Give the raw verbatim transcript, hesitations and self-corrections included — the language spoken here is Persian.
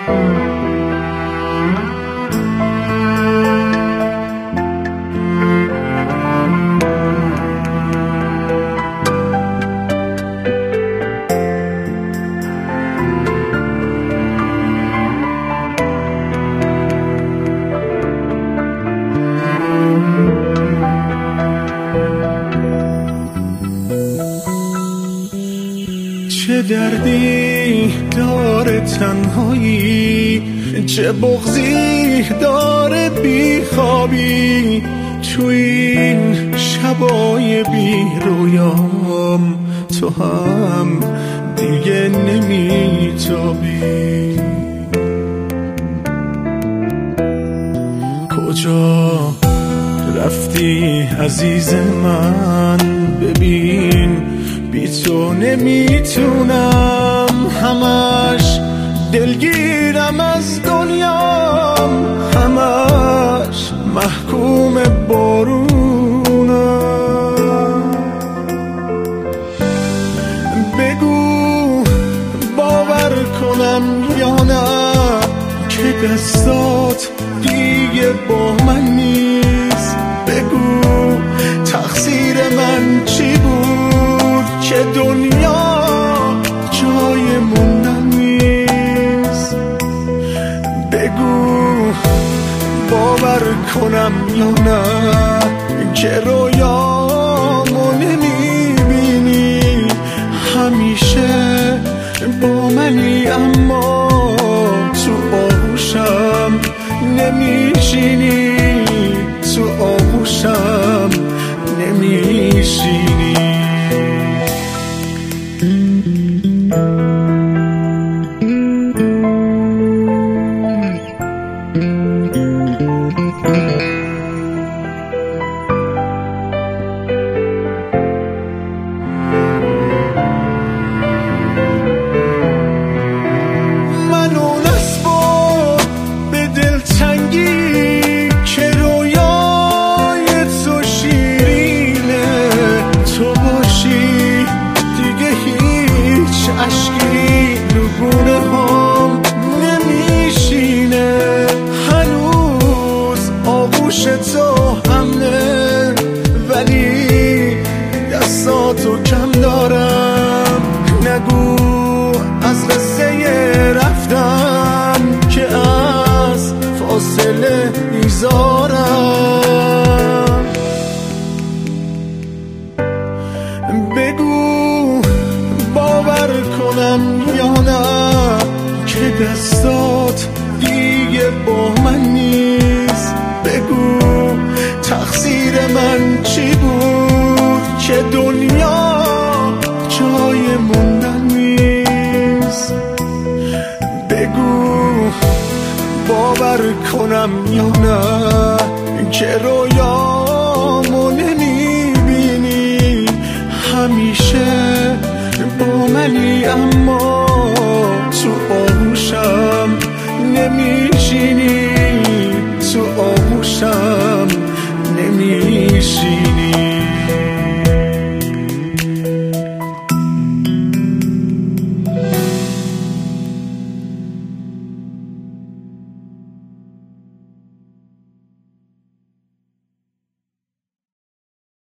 چه دردی داره تنهایی، چه بغضی داره بیخوابی، تو این شبای بی رویام تو هم دیگه نمیتابی. کجا رفتی عزیز من؟ ببین بی تو نمیتونم، همش دلگیرم از دنیام، همش محکوم بارونم. بگو باور کنم یا نه که دستات دیگه با من نیست؟ بگو تقصیر من چی بود که دنیا جای موندن نیست؟ بگو باور کنم یا نه که رویامو نمیبینی، همیشه با منی اما تو آغوشم نمیشینی، تو آغوشم نمیشینی. اشکی رو گونه هم نمیشینه، هنوز آغوش تو همه، ولی دستاتو کم دارم. نگو از قصه رفتن که از فاصله میذارم. بگو باور کنم یا نه که دستات دیگه با من نیست؟ بگو تقصیر من چی بود که دنیا جای موندن نیست؟ بگو باور کنم یا نه که رویامو نمیبینی، همیشه با منی اما تو آغوشم نمیشینی، تو آغوشم